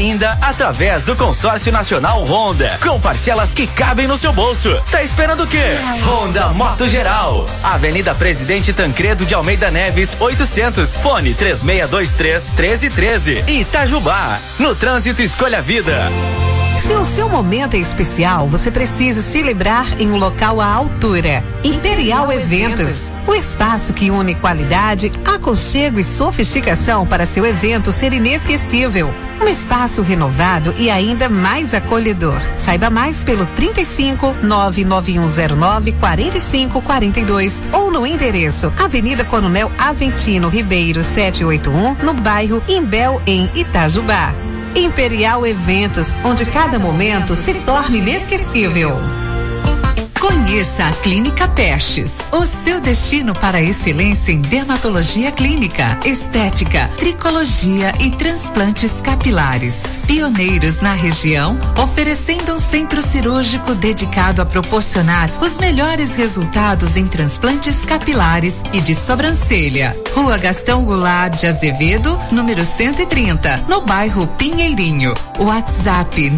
ainda através do Consórcio Nacional Honda, com parcelas que cabem no seu bolso. Tá esperando o quê? Honda Moto Geral, Avenida Presidente Tancredo de Almeida Neves, 800, fone 3623-1313. Itajubá, no trânsito escolha a vida. Se o seu momento é especial, você precisa celebrar em um local à altura. Imperial Eventos, o espaço que une qualidade, aconchego e sofisticação para seu evento ser inesquecível. Um espaço renovado e ainda mais acolhedor. Saiba mais pelo 35 99109 4542 ou no endereço Avenida Coronel Aventino Ribeiro 781, no bairro Imbel, em Itajubá. Imperial Eventos, onde cada momento se torna inesquecível. Conheça a Clínica Pestes, o seu destino para a excelência em dermatologia clínica, estética, tricologia e transplantes capilares. Pioneiros na região, oferecendo um centro cirúrgico dedicado a proporcionar os melhores resultados em transplantes capilares e de sobrancelha. Rua Gastão Goulart de Azevedo, número 130, no bairro Pinheirinho. WhatsApp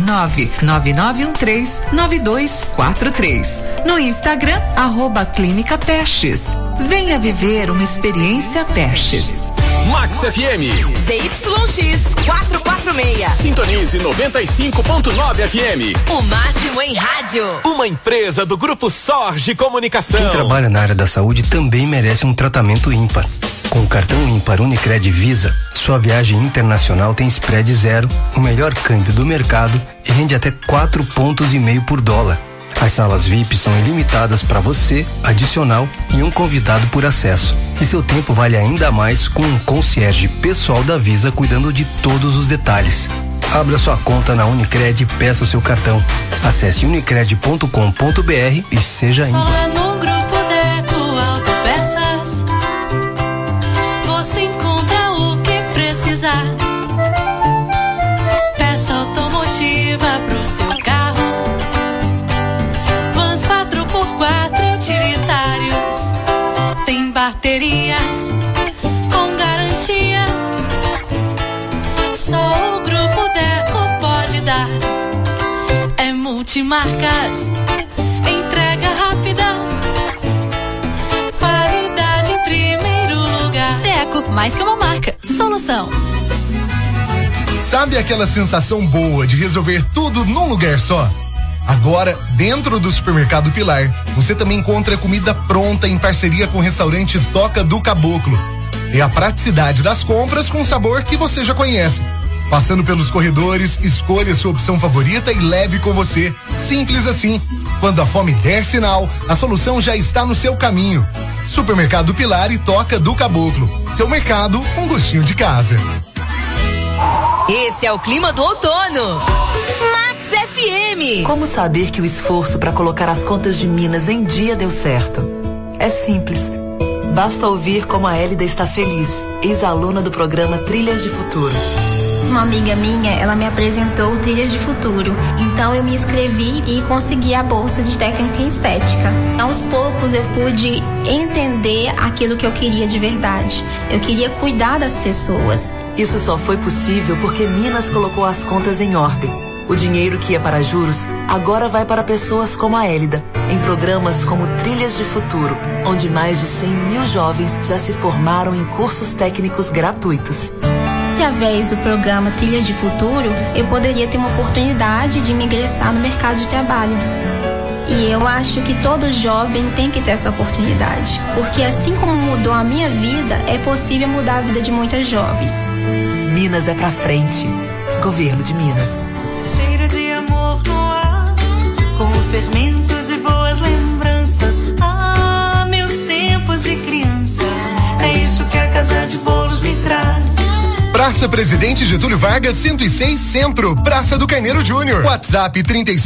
99913-9243. No Instagram, @Clínica Pestes. Venha viver uma experiência Pestes. Max FM. ZYX 446. Sintonize 95.9 FM. O máximo em rádio. Uma empresa do Grupo Sorge Comunicação. Quem trabalha na área da saúde também merece um tratamento ímpar. Com o cartão ímpar Unicred Visa, sua viagem internacional tem spread zero, o melhor câmbio do mercado e rende até 4,5 pontos por dólar. As salas VIP são ilimitadas para você, adicional e um convidado por acesso. E seu tempo vale ainda mais com um concierge pessoal da Visa cuidando de todos os detalhes. Abra sua conta na Unicred e peça seu cartão. Acesse unicred.com.br e seja ímpar. Só no Grupo Deco Autopeças você encontra o que precisar. Peça automotiva pro seu carro. Vans 4x4 utilitários. Tem baterias com garantia. Só o Grupo Deco pode dar. É multimarcas, entrega rápida, qualidade em primeiro lugar. Deco, mais que uma marca, solução. Sabe aquela sensação boa de resolver tudo num lugar só? Agora, dentro do Supermercado Pilar, você também encontra comida pronta em parceria com o restaurante Toca do Caboclo. É a praticidade das compras com sabor que você já conhece. Passando pelos corredores, escolha sua opção favorita e leve com você. Simples assim. Quando a fome der sinal, a solução já está no seu caminho. Supermercado Pilar e Toca do Caboclo. Seu mercado, um gostinho de casa. Esse é o clima do outono. Max FM. Como saber que o esforço para colocar as contas de Minas em dia deu certo? É simples. Basta ouvir como a Hélida está feliz, ex-aluna do programa Trilhas de Futuro. Uma amiga minha, ela me apresentou Trilhas de Futuro. Então eu me inscrevi e consegui a bolsa de técnica em estética. Aos poucos eu pude entender aquilo que eu queria de verdade. Eu queria cuidar das pessoas. Isso só foi possível porque Minas colocou as contas em ordem. O dinheiro que ia para juros agora vai para pessoas como a Hélida, em programas como Trilhas de Futuro, onde mais de 100 mil jovens já se formaram em cursos técnicos gratuitos. Através do programa Trilhas de Futuro, eu poderia ter uma oportunidade de me ingressar no mercado de trabalho. E eu acho que todo jovem tem que ter essa oportunidade, porque assim como mudou a minha vida, é possível mudar a vida de muitas jovens. Minas é pra frente. Governo de Minas. Cheiro de amor no ar, com o fermento de boas lembranças. Ah, meus tempos de criança, é isso que a Casa de Bolos me traz. Praça Presidente Getúlio Vargas, 106 Centro, Praça do Carneiro Júnior. WhatsApp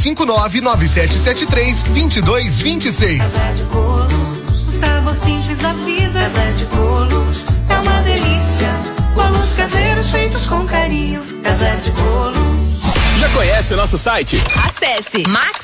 359-9773-2226. Casa de Bolos, o sabor simples da vida. Casa de Bolos, é uma delícia. Bolos caseiros feitos com carinho. Casa de Bolos. Já conhece o nosso site? Acesse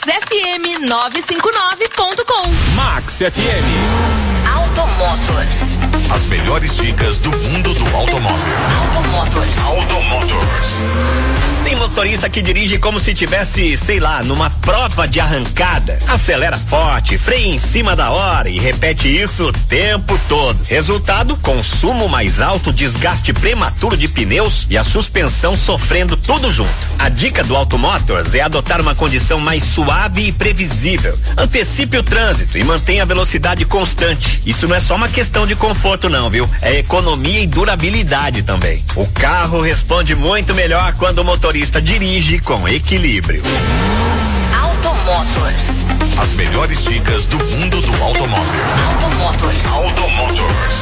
maxfm959.com. Max FM. Automotors. As melhores dicas do mundo do automóvel. Automotors. Automotors. Tem motorista que dirige como se tivesse, sei lá, numa prova de arrancada. Acelera forte, freia em cima da hora e repete isso o tempo todo. Resultado, consumo mais alto, desgaste prematuro de pneus e a suspensão sofrendo tudo junto. A dica do Automotors é adotar uma condição mais suave e previsível. Antecipe o trânsito e mantenha a velocidade constante. Isso não é só uma questão de conforto não, viu? É economia e durabilidade também. O carro responde muito melhor quando o motorista dirige com equilíbrio. Automotors. As melhores dicas do mundo do automóvel. Automotors. Automotors.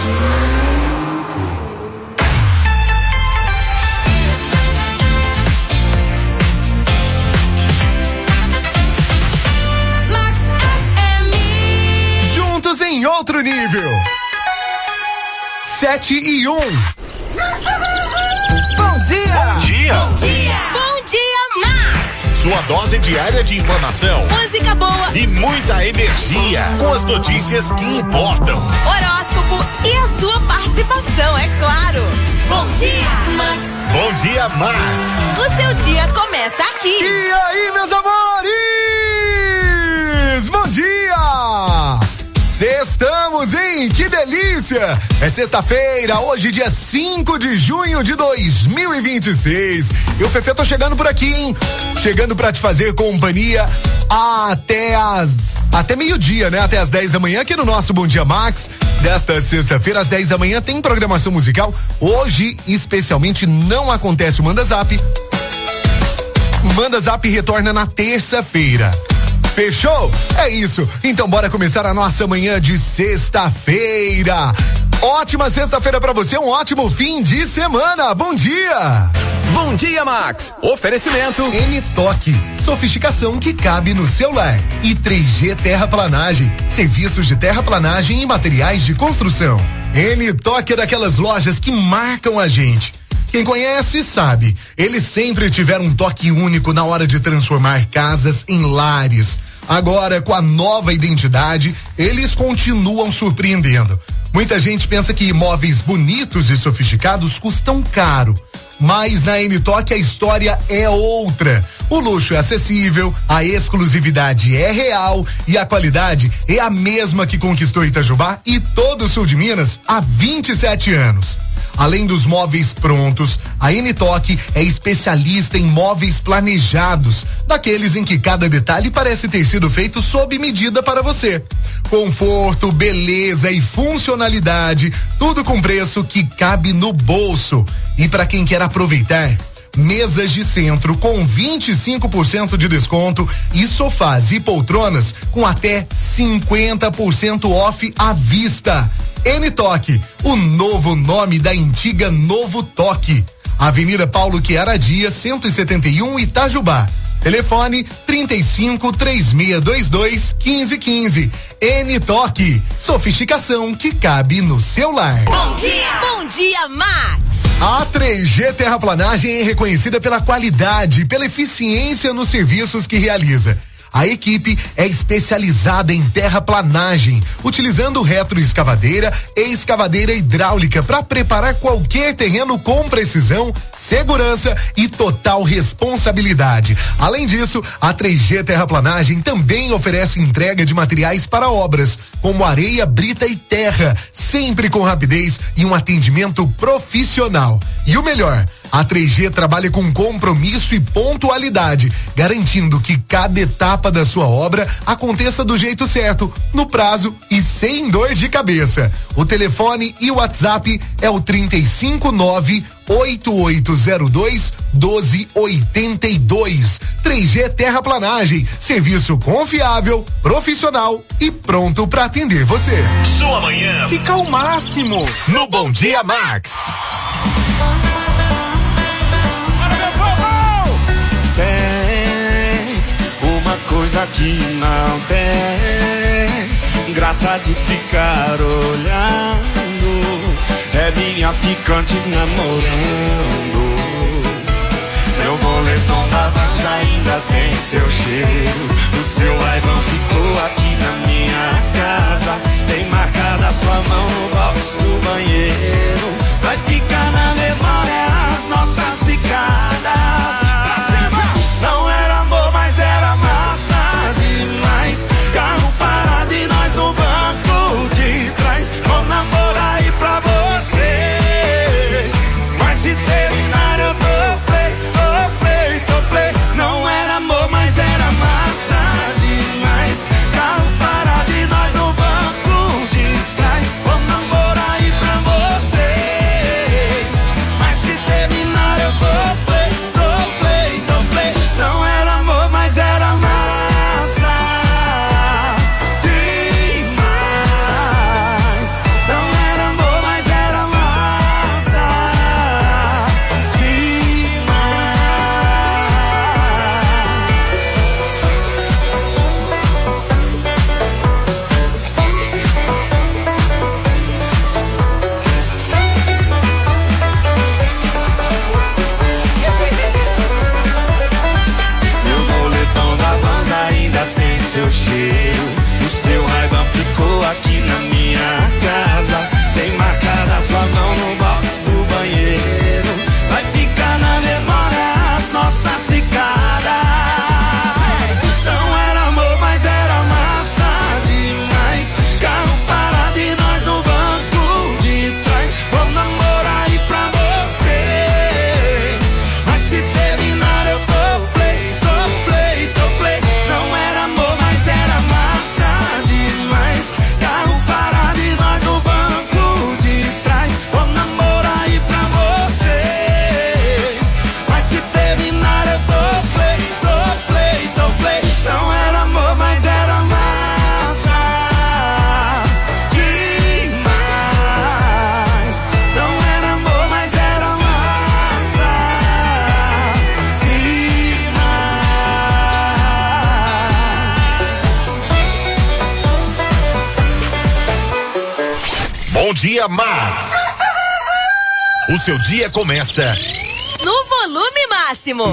Juntos em outro nível. 7:01. Bom dia! Bom dia! Bom dia! Bom dia, Max! Sua dose diária de informação. Música boa. E muita energia. Com as notícias que importam. Horóscopo e a sua participação, é claro. Bom dia, Max! Bom dia, Max! O seu dia começa aqui. E aí, meus amores? Bom dia! Estamos, hein? Que delícia! É sexta-feira, hoje dia 5 de junho de 2026. Eu, Fefe, tô chegando por aqui, hein? Chegando pra te fazer companhia até meio-dia, né? Até as 10 da manhã aqui no nosso Bom Dia Max. Desta sexta-feira, às 10 da manhã, tem programação musical. Hoje, especialmente, não acontece o Manda Zap. Manda Zap retorna na terça-feira. Fechou? É isso. Então bora começar a nossa manhã de sexta-feira. Ótima sexta-feira pra você, um ótimo fim de semana. Bom dia! Bom dia, Max. Oferecimento N-Toque, sofisticação que cabe no seu lar. E 3G Terraplanagem, serviços de terraplanagem e materiais de construção. N-Toque é daquelas lojas que marcam a gente. Quem conhece sabe, eles sempre tiveram um toque único na hora de transformar casas em lares. Agora, com a nova identidade, eles continuam surpreendendo. Muita gente pensa que imóveis bonitos e sofisticados custam caro. Mas na N-Toque a história é outra. O luxo é acessível, a exclusividade é real e a qualidade é a mesma que conquistou Itajubá e todo o sul de Minas há 27 anos. Além dos móveis prontos, a N-Toque é especialista em móveis planejados, daqueles em que cada detalhe parece ter sido feito sob medida para você. Conforto, beleza e funcionalidade, tudo com preço que cabe no bolso. E para quem quer aproveitar, mesas de centro com 25% de desconto e sofás e poltronas com até 50% off à vista. N-Toque, o novo nome da antiga Novo Toque. Avenida Paulo Chiara Dias, 171, Itajubá. Telefone 35-3622-1515. N-Toque, sofisticação que cabe no seu lar. Bom dia, Max! A 3G Terraplanagem é reconhecida pela qualidade e pela eficiência nos serviços que realiza. A equipe é especializada em terraplanagem, utilizando retroescavadeira e escavadeira hidráulica para preparar qualquer terreno com precisão, segurança e total responsabilidade. Além disso, a 3G Terraplanagem também oferece entrega de materiais para obras, como areia, brita e terra, sempre com rapidez e um atendimento profissional. E o melhor, a 3G trabalha com compromisso e pontualidade, garantindo que cada etapa da sua obra aconteça do jeito certo, no prazo e sem dor de cabeça. O telefone e o WhatsApp é o 359-8802-1282. 3G Terraplanagem, serviço confiável, profissional e pronto para atender você. Sua manhã fica ao máximo no Bom Dia Max. Coisa que não tem graça de ficar olhando, é minha ficante namorando. Meu boletom da Vans ainda tem seu cheiro, o seu iPhone ficou aqui na minha casa, tem marcada sua mão no box do banheiro, vai ficar na memória as nossas picadas. Bom Dia Max. O seu dia começa no volume máximo.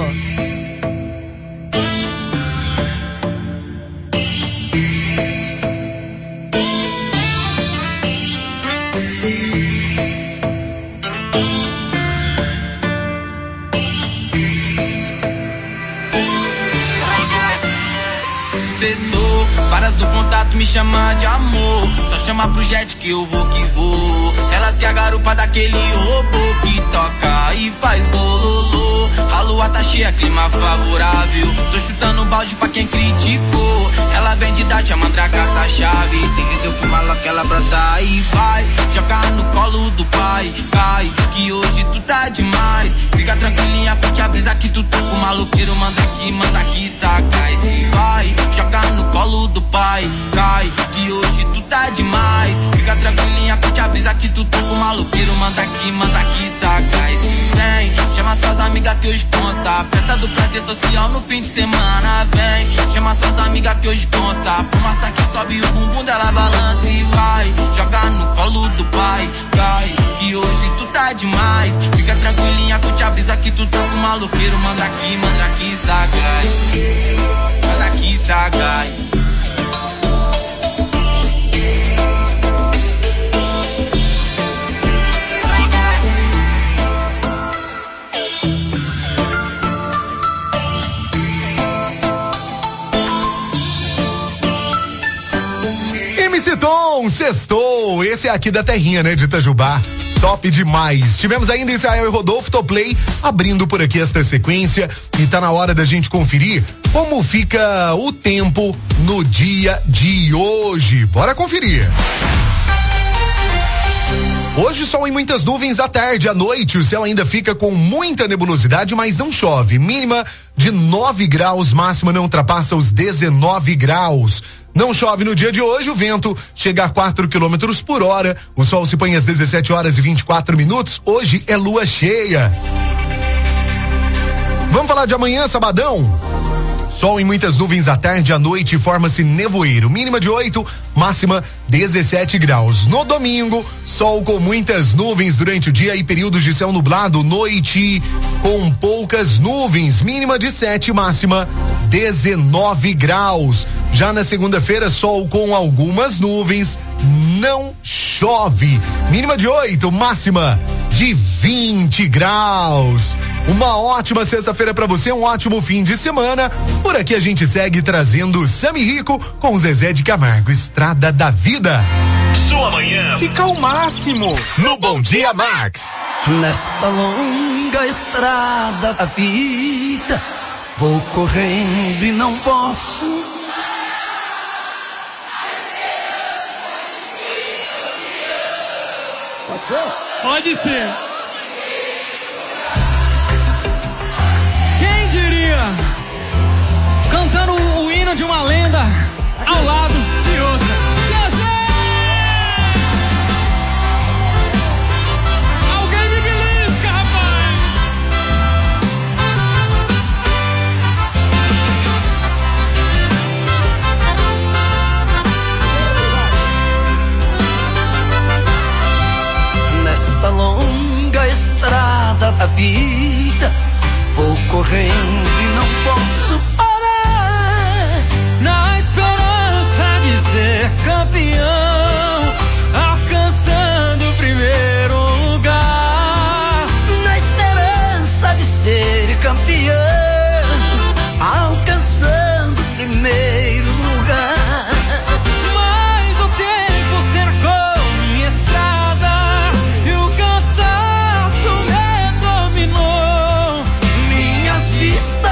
Sextou, varas do contato me chamam de amor. Só chama pro jet que eu vou que vou. Elas que a garupa daquele robô que toca e faz bololô. A lua tá cheia, clima favorável. Tô chutando balde pra quem criticou. Ela vem de idade, a mandraca tá chave. Se rendeu pro maloca, ela brota e vai jogar no colo do pai. Cai, que hoje tu tá demais. Fica tranquilinha, curte a brisa que tu tá com o maloqueiro. Manda aqui, sagaz. E vai jogar no colo do pai. Cai, que hoje tu tá demais. Fica tranquilinha, curte a brisa que tu tá com o maloqueiro. Manda aqui, sagaz. Vem, chama suas amigas que hoje consta. Festa do prazer social no fim de semana. Vem, chama suas amigas que hoje consta. Fumaça que sobe o bumbum dela balança e vai jogar no colo do pai. Cai, que hoje tu tá demais. Fica tranquilinha, curte a brisa que tu tá com o maloqueiro. Manda aqui, sagaz. Manda aqui, sagaz. MC Tom, sextou. Esse é aqui da terrinha, né, de Itajubá. Top demais. Tivemos ainda Israel e Rodolfo Toplay abrindo por aqui esta sequência e tá na hora da gente conferir como fica o tempo no dia de hoje. Bora conferir. Hoje sol e muitas nuvens à tarde, à noite o céu ainda fica com muita nebulosidade, mas não chove. Mínima de 9 graus, máxima não ultrapassa os 19 graus. Não chove no dia de hoje, o vento chega a 4 quilômetros por hora. O sol se põe às 17 horas e 24 minutos. Hoje é lua cheia. Vamos falar de amanhã, sabadão? Sol e muitas nuvens à tarde, à noite forma-se nevoeiro. Mínima de 8, máxima 17 graus. No domingo, sol com muitas nuvens durante o dia e períodos de céu nublado. Noite com poucas nuvens. Mínima de 7, máxima 19 graus. Já na segunda-feira, sol com algumas nuvens. Não chove. Mínima de 8, máxima de 20 graus. Uma ótima sexta-feira pra você, um ótimo fim de semana. Por aqui a gente segue trazendo Sami Rico com Zezé de Camargo, Estrada da Vida. Sua manhã fica ao máximo no Bom Dia Max. Nesta longa estrada da vida, vou correndo e não posso. Pode ser? Pode ser. Quem diria? Cantando o hino de uma lenda ao lado de outra. Zezé! Alguém me belisca, rapaz! Nesta longa estrada da vida, vou correndo e não posso parar. Na esperança de ser campeão, alcançando o primeiro lugar. Na esperança de ser campeão, alcançando o primeiro lugar. Mas o tempo cercou minha estrada e o cansaço me dominou. Minhas vistas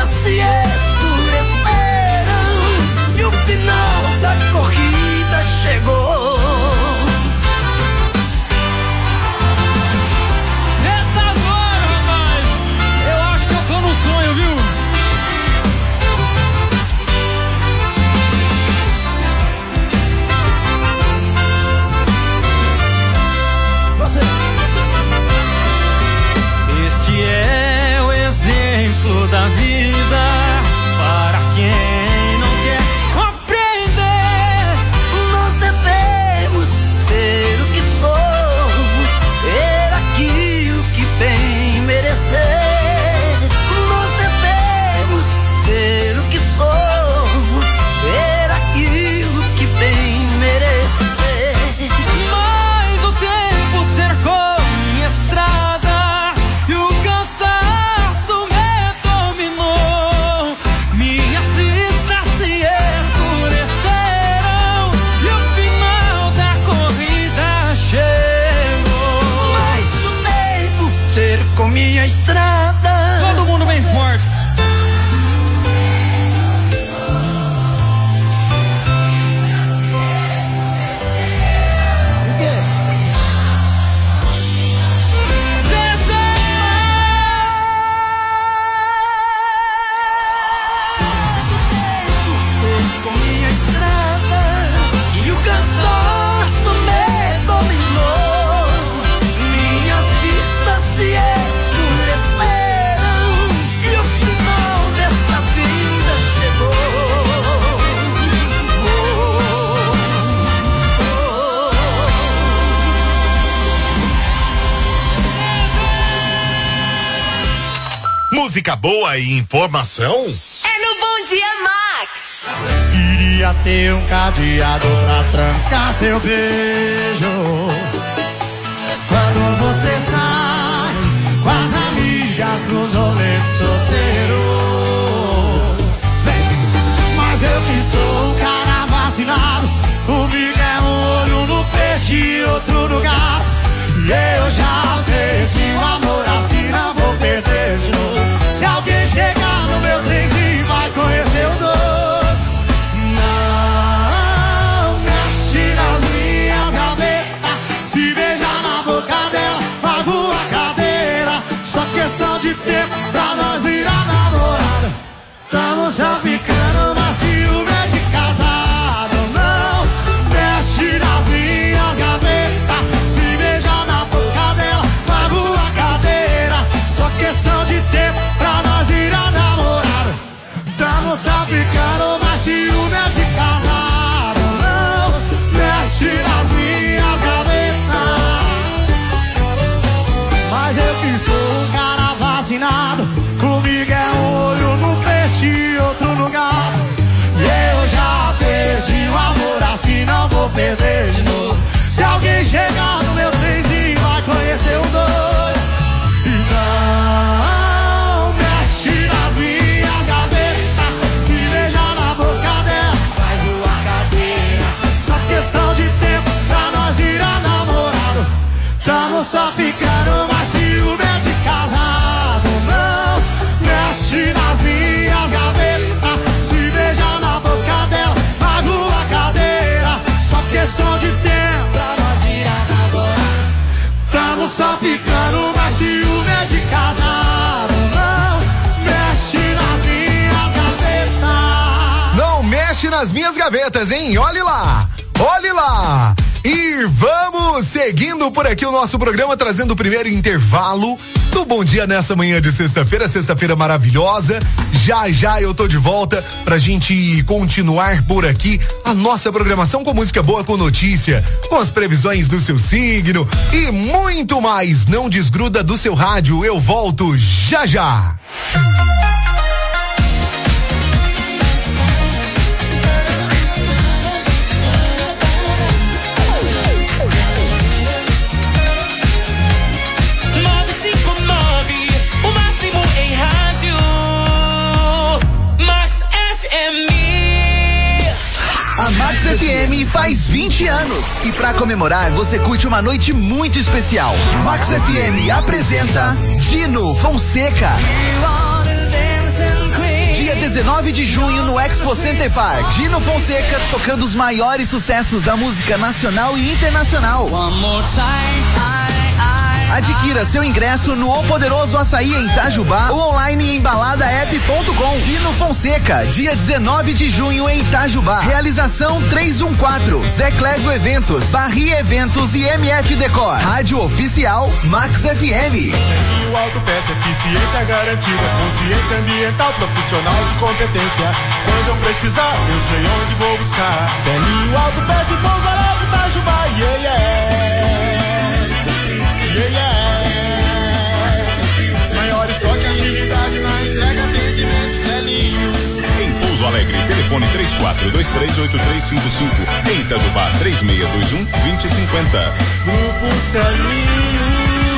cansaço me dominou, minhas vistas se escureceram e o final desta vida chegou. Música boa e informação? É no Bom Dia Max. Queria ter um cadeado pra trancar seu beijo. Quando você sai com as amigas pros rolês solteiros. Mas eu que sou um cara vacinado, comigo é um olho no peixe e outro no gato. E eu já perdi o amor assim, não vou perder de novo. Se alguém chegar no meu trenzinho vai conhecer o dono. Não mexe nas minhas gavetas, se beijar na boca dela vai voar cadeira. Só questão de tempo pra nós virar namorada. Tamo só ficando, mas ciúme é de casado. Não mexe nas minhas gavetas, se beijar na boca dela vai voar cadeira. Só questão de tempo pra nós virar namorado. Tamo só ficando, mas ciúme é de casado. Não mexe nas minhas gavetas. Mas eu que sou um cara vacinado, comigo é um olho no peixe e outro no gato. E eu já perdi o amor assim, não vou perder de novo. Se alguém chegar no meu trenzinho vai conhecer o doido. E não mexe nas minhas gavetas, se beijar na boca dela vai voar cadeira. Só questão de tempo pra nós virar namorado. Tamo só ficando, mas ciúme é de casado. Não mexe nas minhas gavetas, se beijar na boca dela vai voar cadeira. Só questão de tempo pra nós virar namorado. Tamo só ficando, mas ciúme é de casado. Não mexe nas minhas gavetas. Não mexe nas minhas gavetas, hein? Olhe lá! Olhe lá! E vamos seguindo por aqui o nosso programa, trazendo o primeiro intervalo do Bom Dia nessa manhã de sexta-feira maravilhosa. Já já eu tô de volta pra gente continuar por aqui a nossa programação com música boa, com notícia, com as previsões do seu signo e muito mais. Não desgruda do seu rádio, eu volto já já. A Max FM faz 20 anos e pra comemorar você curte uma noite muito especial. Max FM apresenta Dino Fonseca. Dia 19 de junho no Expo Center Park. Dino Fonseca tocando os maiores sucessos da música nacional e internacional. Adquira seu ingresso no O Poderoso Açaí em Itajubá ou online em baladaep.com. Dino Fonseca, dia 19 de junho em Itajubá. Realização 314, Zé Clégio Eventos, Barri Eventos e MF Decor. Rádio Oficial Max FM. O Autopeça, eficiência garantida, consciência ambiental, profissional de competência. Quando eu precisar, eu sei onde vou buscar. Celinho Autopeça e Pouso Alegre, Itajubá, yeah, yeah. Maior estoque, agilidade na entrega, atendimento, Celinho. Em Pouso Alegre, telefone 34238355. Em Itajubá, 3621-2050. Grupo Celinho.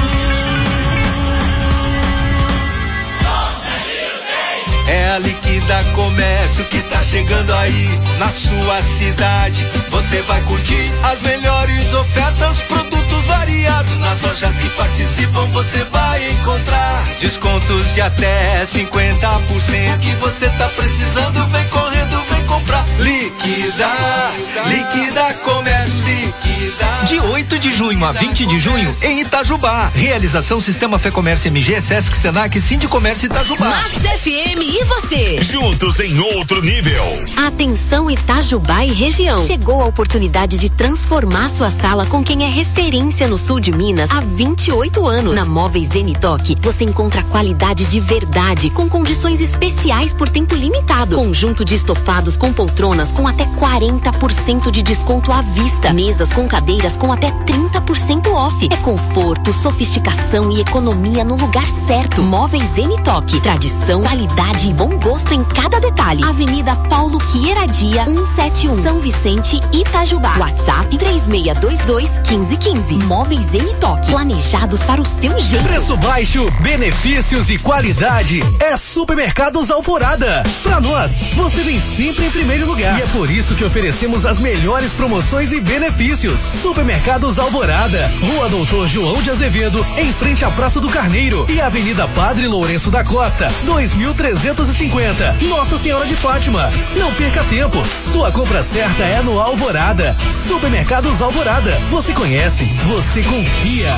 É a Liquida Comércio que tá chegando aí na sua cidade. Você vai curtir as melhores ofertas, produtos variados. Nas lojas que participam você vai encontrar descontos de até 50%. O que você tá precisando, vem correndo, vem comprar. Liquida Comércio, liquida. de 8 de junho a 20 de junho em Itajubá. Realização Sistema Fê Comércio MG, Sesc, Senac, Sindicomércio Itajubá. Max FM e você. Juntos em outro nível. Atenção Itajubá e região. Chegou a oportunidade de transformar sua sala com quem é referência no sul de Minas há 28 anos. Na Móveis Zenitoque, você encontra qualidade de verdade, com condições especiais por tempo limitado. Conjunto de estofados com poltronas com até 40% de desconto à vista. Mesas com cadeiras com até 30% off. É conforto, sofisticação e economia no lugar certo. Móveis Zenitoque. Tradição, qualidade e bom gosto em cada detalhe. Avenida Paulo Quieradia, 171, São Vicente, Itajubá. WhatsApp 3622-1515. Móveis Zenitoque. Planejados para o seu jeito. Preço baixo, benefícios e qualidade. É Supermercados Alvorada. Pra nós, você vem sempre em primeiro lugar. E é por isso que oferecemos as melhores promoções e benefícios. Supermercados Alvorada. Rua Doutor João de Azevedo, em frente à Praça do Carneiro. E Avenida Padre Lourenço da Costa, 2350. Nossa Senhora de Fátima. Não perca tempo. Sua compra certa é no Alvorada. Supermercados Alvorada. Você conhece, você confia.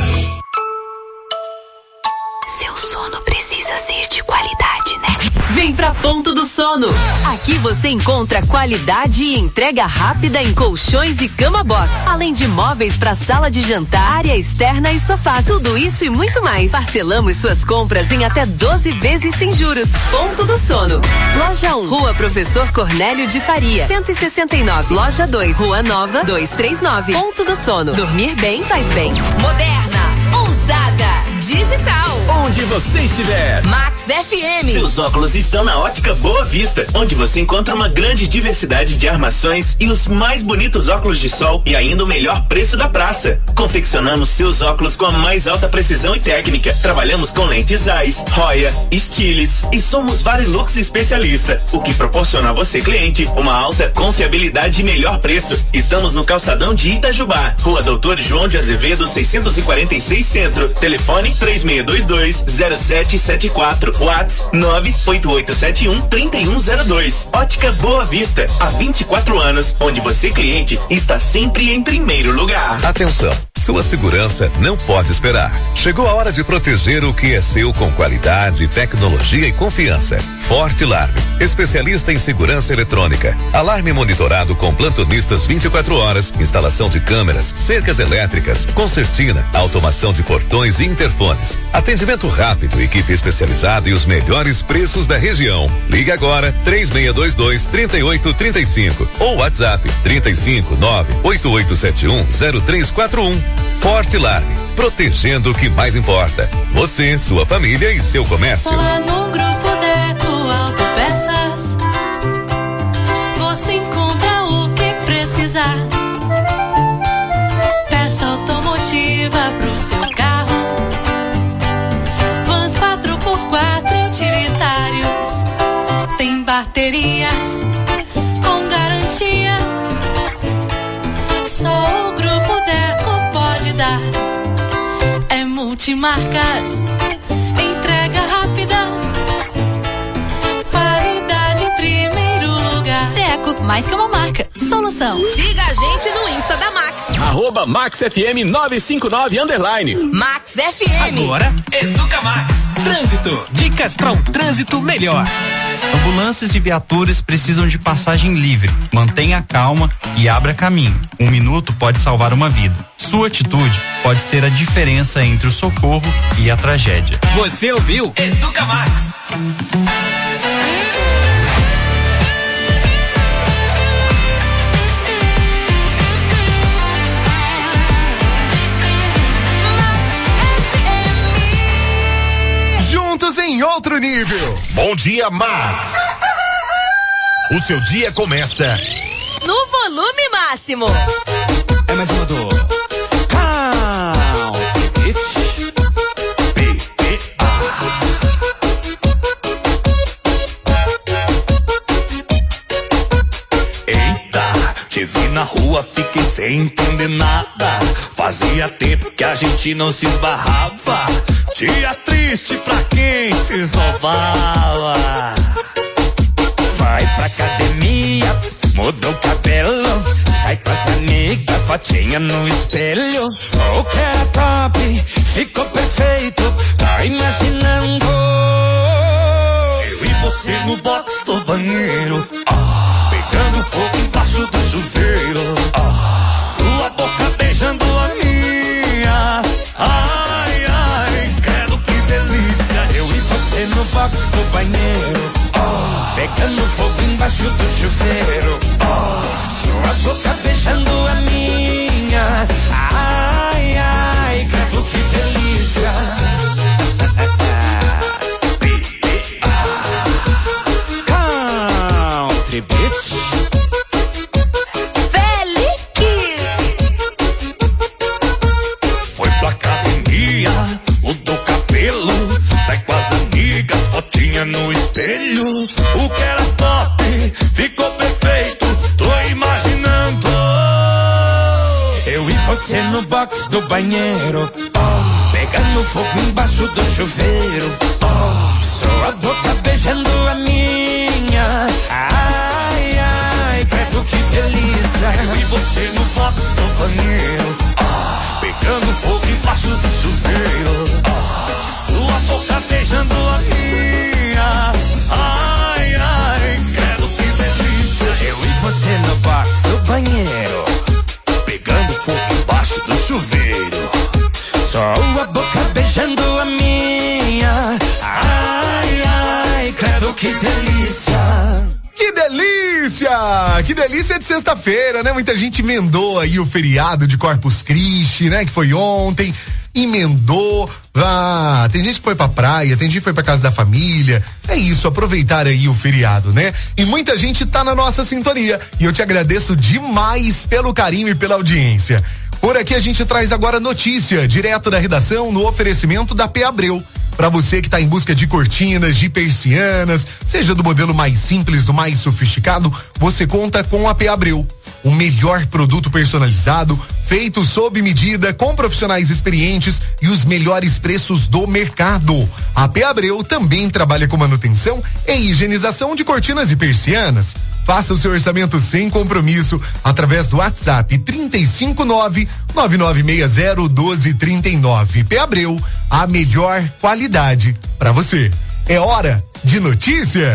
Seu sono precisa ser de qualidade, né? Vem pra Ponto do Sono. Aqui você encontra qualidade e entrega rápida em colchões e cama box. Além de móveis pra sala de jantar, área externa e sofás. Tudo isso e muito mais. Parcelamos suas compras em até 12 vezes sem juros. Ponto do Sono. Loja 1, Rua Professor Cornélio de Faria, 169. Loja 2, Rua Nova, 239. Ponto do Sono. Dormir bem faz bem. Moderna, ousada, digital. Onde você estiver. Max FM. Seus óculos estão na Ótica Boa Vista, onde você encontra uma grande diversidade de armações e os mais bonitos óculos de sol e ainda o melhor preço da praça. Confeccionamos seus óculos com a mais alta precisão e técnica. Trabalhamos com lentes Zeiss, Roya, Stiles e somos Varilux especialista, o que proporciona a você, cliente, uma alta confiabilidade e melhor preço. Estamos no calçadão de Itajubá, Rua Doutor João de Azevedo, 646 Centro. Telefone 3622-0774. WhatsApp 98871-3102. Ótica Boa Vista, há 24 anos, onde você, cliente, está sempre em primeiro lugar. Atenção, sua segurança não pode esperar. Chegou a hora de proteger o que é seu com qualidade, tecnologia e confiança. Forte Alarme, especialista em segurança eletrônica. Alarme monitorado com plantonistas 24 horas, instalação de câmeras, cercas elétricas, concertina, automação de portões e interfones. Atendimento rápido, equipe especializada e os melhores preços da região. Ligue agora 3622-3835 ou WhatsApp 359-8871-0341. Forte Alarme, protegendo o que mais importa. Você, sua família e seu comércio. Só no Grupo Deco Autopeças você encontra o que precisar. Peça automotiva pro seu carro, vans 4x4 utilitários, tem baterias com garantia. Só o Grupo Deco pode dar. É multimarcas, entrega rápida, qualidade em primeiro lugar. Deco, mais que uma marca, solução. Siga a gente no Insta da Max. @MaxFM 959 _ Max FM. Agora, Educa Max. Trânsito. Dicas para um trânsito melhor. Ambulâncias e viaturas precisam de passagem livre. Mantenha calma e abra caminho. 1 minuto pode salvar uma vida. Sua atitude pode ser a diferença entre o socorro e a tragédia. Você ouviu? Educa Max. Juntos em outro nível. Bom dia, Max. O seu dia começa no volume máximo. É mais uma do Eita, te vi na rua, fiquei sem entender nada. Fazia tempo que a gente não se esbarrava. Dia triste pra quem se esnobava. Vai pra academia, muda o cabelo, sai com as amigas, fotinha no espelho. O que era top ficou perfeito. Tá imaginando eu e você no box do banheiro, pegando fogo embaixo do chuveiro, sua boca beijando a minha. Ai, ai, credo que delícia. Eu e você no box do banheiro, pegando fogo embaixo do chuveiro, sua boca beijando a minha. Ai, ai, credo que delícia. Country Beach. Foi pra academia, mudou cabelo, sai com as amigas, fotinha no espelho. O que era top ficou perfeito. Tô imaginando eu e você no box do banheiro, pegando fogo embaixo do chuveiro, sua boca beijando a minha. Ai, ai, credo que delícia. Eu e você no box do banheiro, pegando fogo embaixo do chuveiro, sua boca beijando a minha. Ai, ai, credo que delícia. Eu e você no box do banheiro, pegando fogo embaixo do chuveiro, sua boca beijando a minha. Ai, ai, credo que delícia. Que delícia! Que delícia de sexta-feira, né? Muita gente emendou aí o feriado de Corpus Christi, né? Que foi ontem, emendou. Tem gente que foi pra praia, tem gente que foi pra casa da família. É isso, aproveitar aí o feriado, né? E muita gente tá na nossa sintonia. E eu te agradeço demais pelo carinho e pela audiência. Por aqui a gente traz agora notícia, direto da redação, no oferecimento da P. Abreu. Para você que está em busca de cortinas, de persianas, seja do modelo mais simples, do mais sofisticado, você conta com a P. Abreu. O melhor produto personalizado, feito sob medida, com profissionais experientes e os melhores preços do mercado. A P. Abreu também trabalha com manutenção e higienização de cortinas e persianas. Faça o seu orçamento sem compromisso através do WhatsApp 359-9960-1239. P. Abreu, a melhor qualidade para você. É hora de notícia.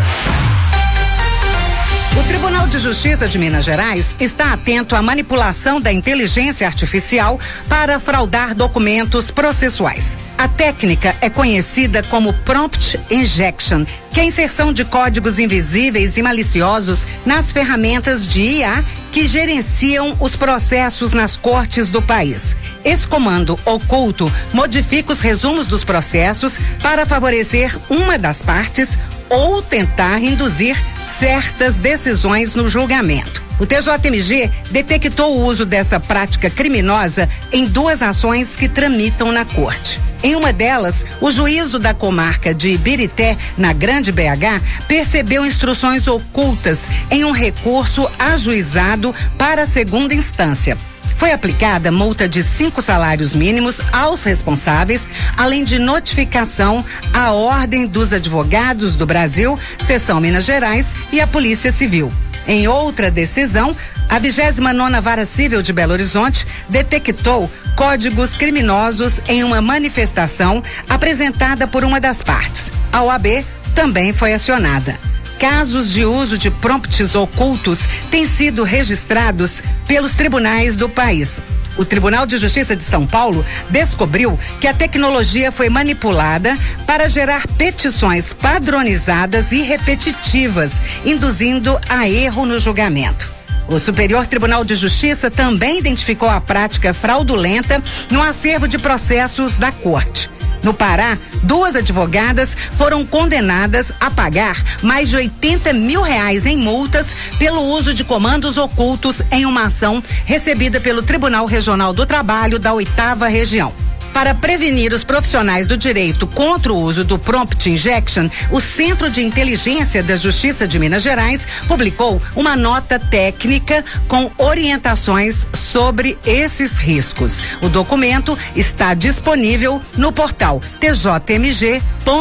O Tribunal de Justiça de Minas Gerais está atento à manipulação da inteligência artificial para fraudar documentos processuais. A técnica é conhecida como prompt injection, que é a inserção de códigos invisíveis e maliciosos nas ferramentas de IA que gerenciam os processos nas cortes do país. Esse comando oculto modifica os resumos dos processos para favorecer uma das partes ou tentar induzir certas decisões no julgamento. O TJMG detectou o uso dessa prática criminosa em 2 ações que tramitam na corte. Em uma delas, o juízo da comarca de Ibirité, na Grande BH, percebeu instruções ocultas em um recurso ajuizado para a 2ª instância. Foi aplicada multa de 5 salários mínimos aos responsáveis, além de notificação à Ordem dos Advogados do Brasil, Seção Minas Gerais e à Polícia Civil. Em outra decisão, a 29ª Vara Civil de Belo Horizonte detectou códigos criminosos em uma manifestação apresentada por uma das partes. A OAB também foi acionada. Casos de uso de prompts ocultos têm sido registrados pelos tribunais do país. O Tribunal de Justiça de São Paulo descobriu que a tecnologia foi manipulada para gerar petições padronizadas e repetitivas, induzindo a erro no julgamento. O Superior Tribunal de Justiça também identificou a prática fraudulenta no acervo de processos da Corte. No Pará, 2 advogadas foram condenadas a pagar mais de R$80 mil em multas pelo uso de comandos ocultos em uma ação recebida pelo Tribunal Regional do Trabalho da 8ª Região. Para prevenir os profissionais do direito contra o uso do prompt injection, o Centro de Inteligência da Justiça de Minas Gerais publicou uma nota técnica com orientações sobre esses riscos. O documento está disponível no portal tjmg.jus.br.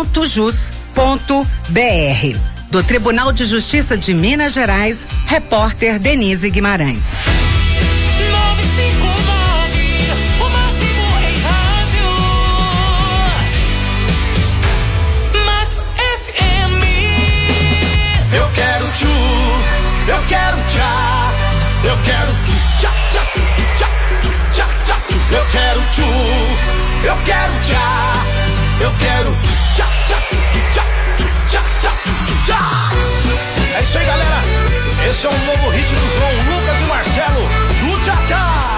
Do Tribunal de Justiça de Minas Gerais, repórter Denise Guimarães. 959 Esse é um novo hit do João Lucas e Marcelo, Tchu-tchá-tchá.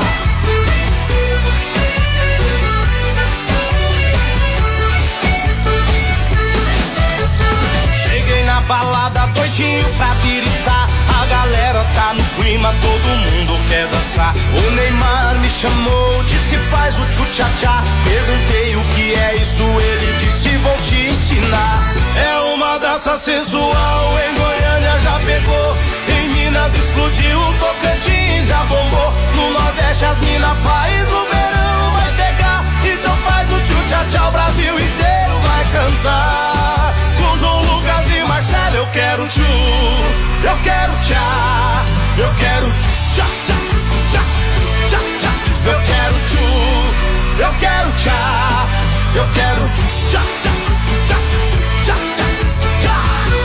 Cheguei na balada doidinho pra biritar. A galera tá no clima, todo mundo quer dançar. O Neymar me chamou, disse faz o tchu-tchá-tchá. Perguntei o que é isso, ele disse vou te ensinar. É uma dança sensual, em Goiânia já pegou. Em Minas explodiu, Tocantins já bombou. No Nordeste as mina faz, no verão vai pegar. Então faz o tchu-tchá-tchá, o Brasil inteiro vai cantar. Com João Lucas e Marcelo eu quero tchu, eu quero tchá, eu quero tchá, tchá, tchá, tchá, tchá, eu quero tchu, eu quero tchá, eu quero tchá, tchá, tchá, tchá, tchá, tchá.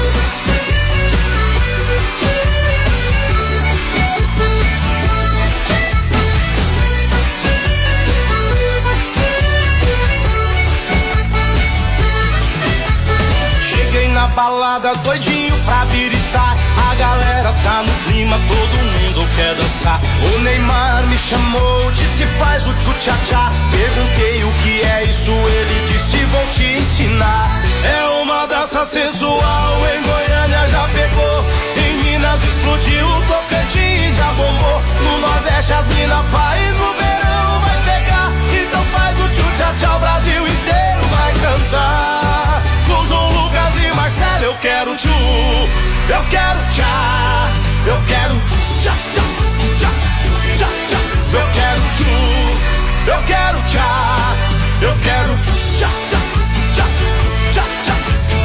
Cheguei na balada doidinho pra biritar. A galera tá no clima, todo mundo quer dançar. O Neymar me chamou, disse faz o tchu-tchá-tchá. Perguntei o que é isso, ele disse vou te ensinar. É uma dança sensual, em Goiânia já pegou. Em Minas explodiu, Tocantins já bombou. No Nordeste as mina faz, no verão vai pegar. Então faz o tchu-tchá-tchá, o Brasil inteiro vai cantar. Com João Lucas e Marcelo eu quero tchu, eu quero tchá, eu quero tchá, tchá, tchá, tchá, tchá, eu quero tchu, eu quero tchá, eu quero tchá, tchá, tchá, tchá, tchá.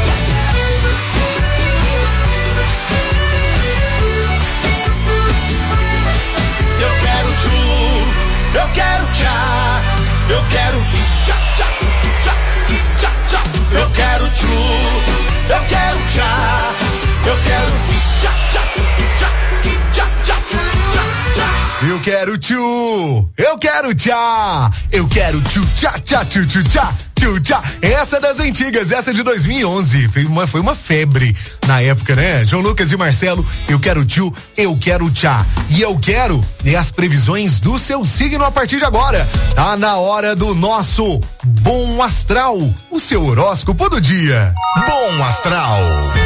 Eu quero tchu, eu quero tchá, eu quero tchá, tchá, tchá, tchá, tchá, eu quero tchu, eu quero tchá, eu quero tchá, tchá, tchá, tchá, tchá, tchá. Eu quero tchu, eu quero tchá, eu quero tchu, tchá, tchá, tchu, tchu, tchá. Tchá. Essa é das antigas, essa é de 2011, foi uma febre na época, né? João Lucas e Marcelo, eu quero tchu, eu quero tchá. E eu quero as previsões do seu signo a partir de agora. Tá na hora do nosso Bom Astral, o seu horóscopo do dia. Bom Astral.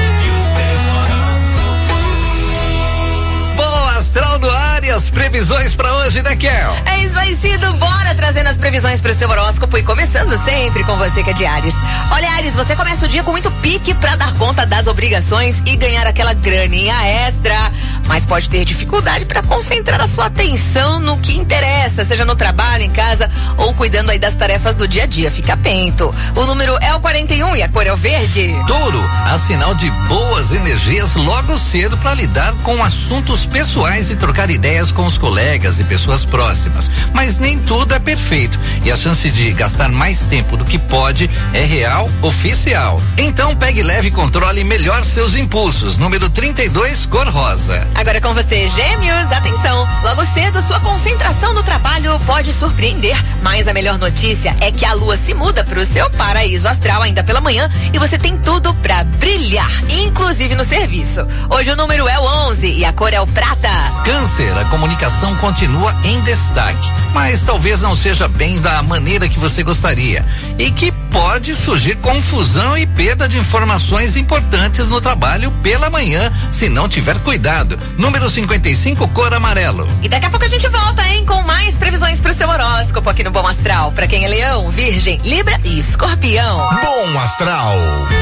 Astral do Áries, previsões pra hoje, né, Kel? É isso aí, Cido, bora trazendo as previsões pro seu horóscopo e começando sempre com você que é de Áries. Olha, Áries, você começa o dia com muito pique pra dar conta das obrigações e ganhar aquela graninha extra, mas pode ter dificuldade pra concentrar a sua atenção no que interessa, seja no trabalho, em casa ou cuidando aí das tarefas do dia a dia. Fica atento. O número é o 41 e a cor é o verde. Touro, há sinal de boas energias logo cedo pra lidar com assuntos pessoais e trocar ideias com os colegas e pessoas próximas, mas nem tudo é perfeito e a chance de gastar mais tempo do que pode é real oficial. Então pegue leve e controle melhor seus impulsos. Número 32, cor rosa. Agora com você, Gêmeos, atenção, logo cedo sua concentração no trabalho pode surpreender, mas a melhor notícia é que a lua se muda pro seu paraíso astral ainda pela manhã e você tem tudo pra brilhar, inclusive no serviço. Hoje o número é o 11 e a cor é o prata. Câncer, a comunicação continua em destaque, mas talvez não seja bem da maneira que você gostaria e que pode surgir confusão e perda de informações importantes no trabalho pela manhã, se não tiver cuidado. Número 55, cor amarelo. E daqui a pouco a gente volta, hein, com mais previsões pro seu horóscopo aqui no Bom Astral, pra quem é Leão, Virgem, Libra e Escorpião. Bom Astral.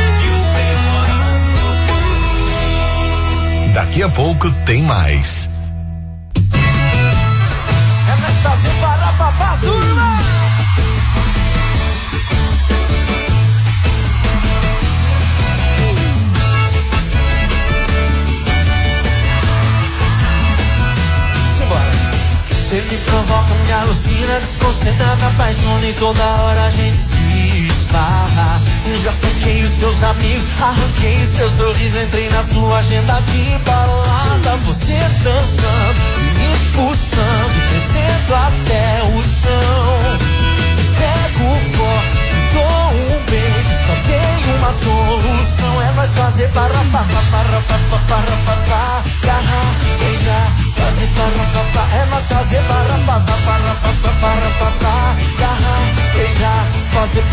Daqui a pouco tem mais. É nessa separa papá, turma. Você me provoca, me alucina, desconcentra, me apaixona e toda hora a gente se esbarra. Já saquei os seus amigos, arranquei seu sorriso, entrei na sua agenda de balada. Você dançando, me puxando, descendo até o chão. Te pego forte, te dou um beijo, só tem uma solução, é nós fazer para garra.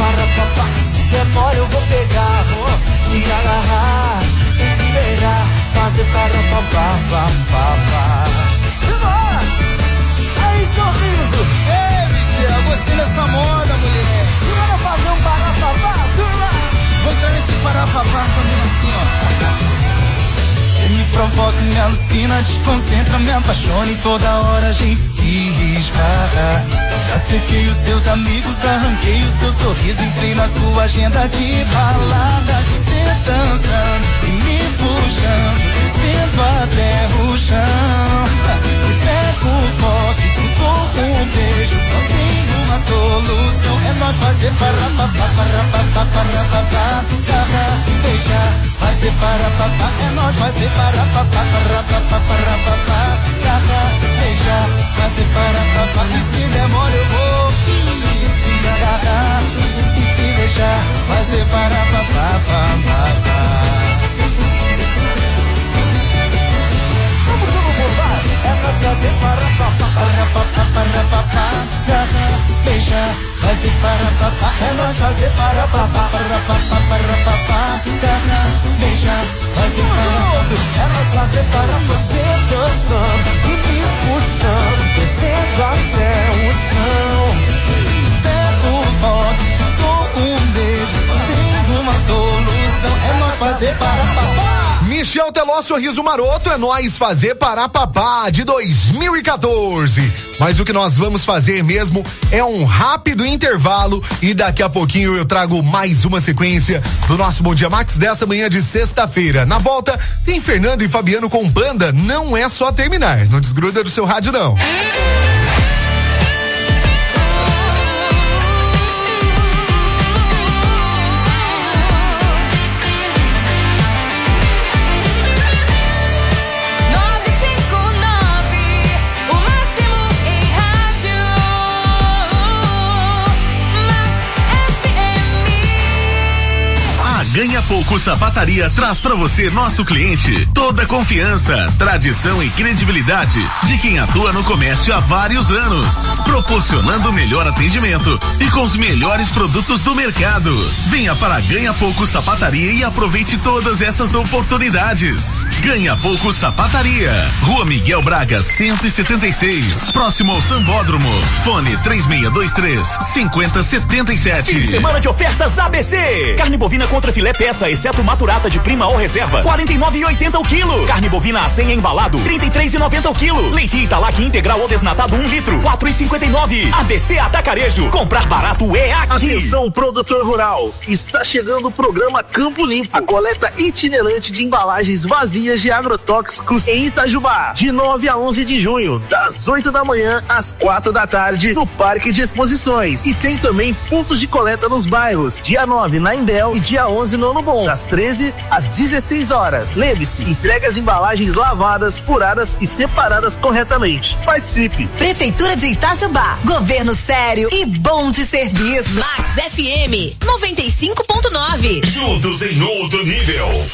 para papá. Se demora eu vou pegar, vou te agarrar e te beijar, fazer para papá, papá. Vambora! Aí, sorriso! Ei, Michel, você nessa moda, mulher. Bora fazer um para papá, turma! Vou entrar nesse para papá também assim, ó. Você me provoca, me alucina, desconcentra, me apaixona e toda hora a gente se esbarra. Já cerquei os seus amigos, arranquei o seu sorriso, entrei na sua agenda de baladas. Você dançando e me puxando, descendo até o chão. Te pego forte, te dou um beijo, só tem uma solução, é nós fazer para papá, beijar, fazer para papá, é nós fazer para papá, beijar, fazer para papá, e se demora eu vou te agarrar e te beijar, fazer para papá, é nós fazer para papá, beijar, fazer para papá, é nós fazer para papá, beijar, fazer para é nós fazer para você dançando e me puxando, descendo até o chão. Te pego forte, te dou um beijo, tem uma solução, é nós fazer para papá. Michel Teló, Sorriso Maroto, é nós fazer para papá de 2014. Mas o que nós vamos fazer mesmo é um rápido intervalo e daqui a pouquinho eu trago mais uma sequência do nosso Bom Dia Max dessa manhã de sexta-feira. Na volta tem Fernando e Fabiano com Banda, não é só terminar. Não desgruda do seu rádio não. Ganha Pouco Sapataria traz pra você, nosso cliente, toda a confiança, tradição e credibilidade de quem atua no comércio há vários anos, proporcionando o melhor atendimento e com os melhores produtos do mercado. Venha para Ganha Pouco Sapataria e aproveite todas essas oportunidades. Ganha Pouco Sapataria, Rua Miguel Braga 176, próximo ao Sambódromo. Fone 3623-5077. Fim de semana de ofertas ABC. Carne bovina contra filé peça, exceto maturata de prima ou reserva, 49,80 o quilo. Carne bovina a 100 embalado, 33,90 o quilo. Leite Italac integral ou desnatado 1 litro, 4,59. ABC Atacarejo, comprar barato é aqui. Atenção, produtor rural, está chegando o programa Campo Limpo, a coleta itinerante de embalagens vazias de agrotóxicos em Itajubá, de 9 a 11 de junho, das 8 da manhã às 4 da tarde, no Parque de Exposições. E tem também pontos de coleta nos bairros, dia 9 na Imbel e dia 11 no Ano Bom, das 13 às 16 horas. Lembre-se, entregue as embalagens lavadas, furadas e separadas corretamente. Participe. Prefeitura de Itajubá, governo sério e bom de serviço. Max FM 95.9. Juntos em outro nível. 1, 2,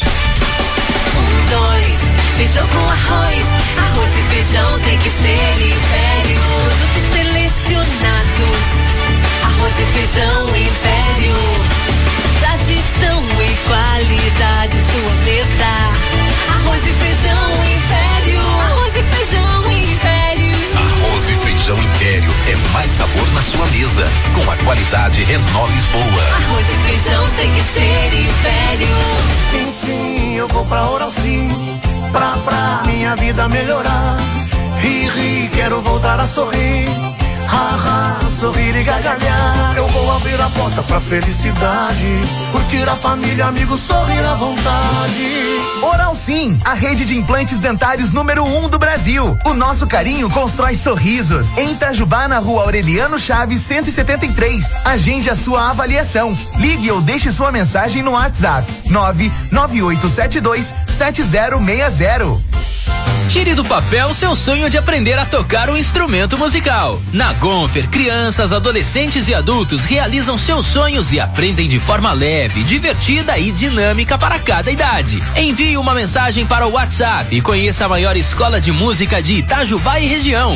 feijão com arroz. Arroz e feijão tem que ser Império. Produtos selecionados. Arroz e feijão Império. Tradição e qualidade, sua mesa. Arroz e feijão Império. Arroz e feijão Império. Arroz e feijão Império é mais sabor na sua mesa. Com a qualidade Renault Lisboa. Arroz e feijão tem que ser Império. Sim, sim, eu vou pra Oral Sim, pra minha vida melhorar. Ri, quero voltar a sorrir. Sorrir e gargalhar. Eu vou abrir a porta pra felicidade, curtir a família, amigos, sorrir à vontade. Oral Sim, a rede de implantes dentários número 1 do Brasil. O nosso carinho constrói sorrisos. Em Itajubá, na Rua Aureliano Chaves 173. Agende a sua avaliação. Ligue ou deixe sua mensagem no WhatsApp 998727060. Tire do papel seu sonho de aprender a tocar um instrumento musical. Na Gonfer, crianças, adolescentes e adultos realizam seus sonhos e aprendem de forma leve, divertida e dinâmica para cada idade. Envie uma mensagem para o WhatsApp e conheça a maior escola de música de Itajubá e região.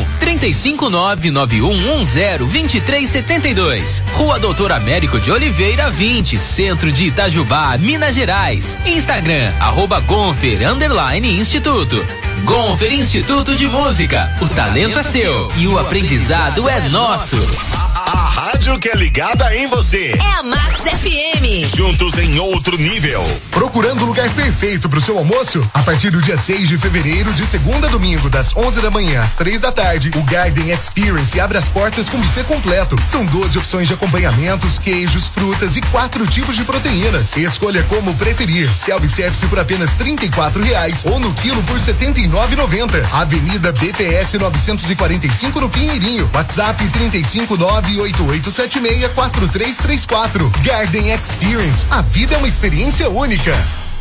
35991102372. Rua Doutor Américo de Oliveira 20, Centro de Itajubá, Minas Gerais. Instagram, @Gonfer_Instituto. Gonfer Instituto de Música. O talento é seu e o aprendizado é nosso. A rádio que é ligada em você. É a Max FM. Juntos em outro nível. Procurando o lugar perfeito pro seu almoço? A partir do dia 6 de fevereiro, de segunda a domingo, das 11 da manhã às 3 da tarde, o Garden Experience abre as portas com buffet completo. São 12 opções de acompanhamentos, queijos, frutas e 4 tipos de proteínas. Escolha como preferir. Self-service por apenas R$34 ou no quilo por R$79,90. Avenida BPS 945 no Pinheirinho. WhatsApp 35988764334. Garden Experience. A vida é uma experiência única.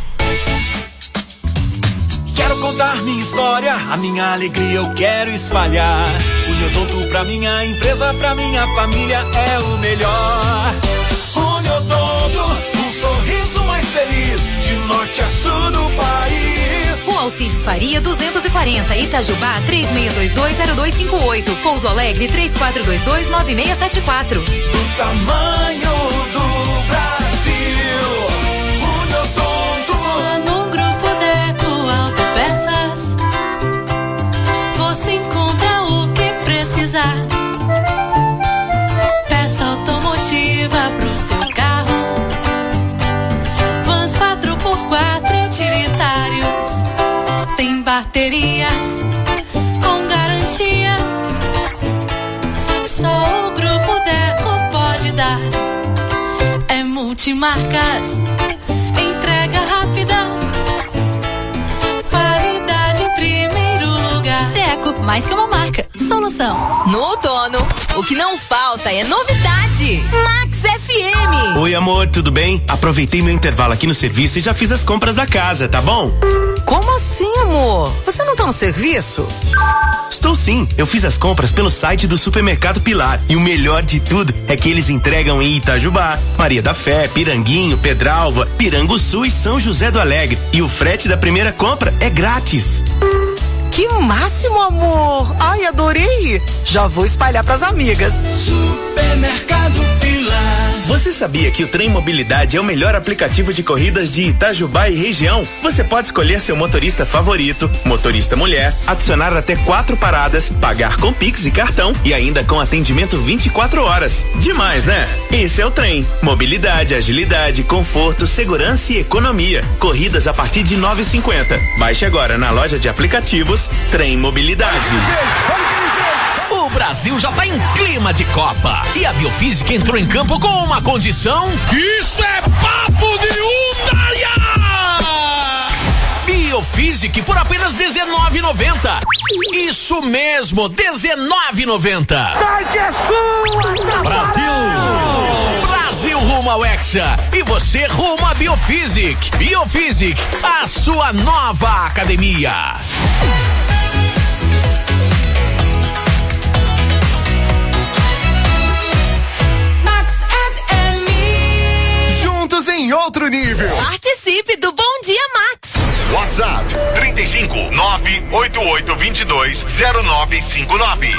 Quero contar minha história, a minha alegria eu quero espalhar. Uniodonto pra minha empresa, pra minha família é o melhor. Uniodonto, um sorriso mais feliz, de norte a sul do país. Rua Alcides Faria 240, Itajubá 36220258, Pouso Alegre 34229674. Do tamanho do Brasil, Uniodonto. Só no Grupo Deco Autopeças você encontra o que precisar. Peça automotiva pro seu carro, vans 4x4 utilitários, tem baterias com garantia. Só o Grupo Deco pode dar. É multimarcas, entrega rápida, qualidade em primeiro lugar. Deco, mais que uma marca, solução. No outono, o que não falta é novidade. Max FM. Oi, amor, tudo bem? Aproveitei meu intervalo aqui no serviço e já fiz as compras da casa, tá bom? Como assim, amor? Você não tá no serviço? Estou sim, eu fiz as compras pelo site do Supermercado Pilar e o melhor de tudo é que eles entregam em Itajubá, Maria da Fé, Piranguinho, Pedralva, Piranguçu e São José do Alegre, e o frete da primeira compra é grátis. Que máximo, amor! Ai, adorei! Já vou espalhar pras amigas. Supermercado Pilar. Você sabia que o Trem Mobilidade é o melhor aplicativo de corridas de Itajubá e região? Você pode escolher seu motorista favorito, motorista mulher, adicionar até 4 paradas, pagar com Pix e cartão e ainda com atendimento 24 horas. Demais, né? Esse é o Trem. Mobilidade, agilidade, conforto, segurança e economia. Corridas a partir de 9,50. Baixe agora na loja de aplicativos Trem Mobilidade. O Brasil já tá em clima de Copa e a Biofísica entrou em campo com uma condição. Isso é papo de Undaia! Biofísica por apenas R$19,90. Isso mesmo, R$19,90. Brasil! Brasil rumo ao Hexa e você rumo a Biofísica. Biofísica, a sua nova academia. Juntos em outro nível. Participe do Bom Dia Max. WhatsApp 35-98822-0959.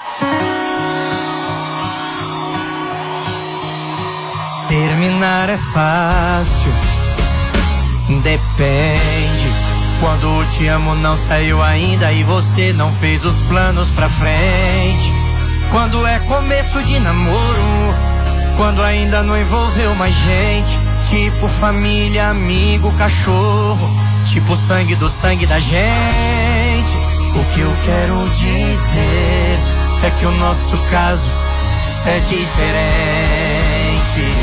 Terminar é fácil, depende. Quando o te amo não saiu ainda e você não fez os planos pra frente. Quando é começo de namoro, quando ainda não envolveu mais gente. Tipo família, amigo, cachorro, tipo sangue do sangue da gente. O que eu quero dizer é que o nosso caso é diferente.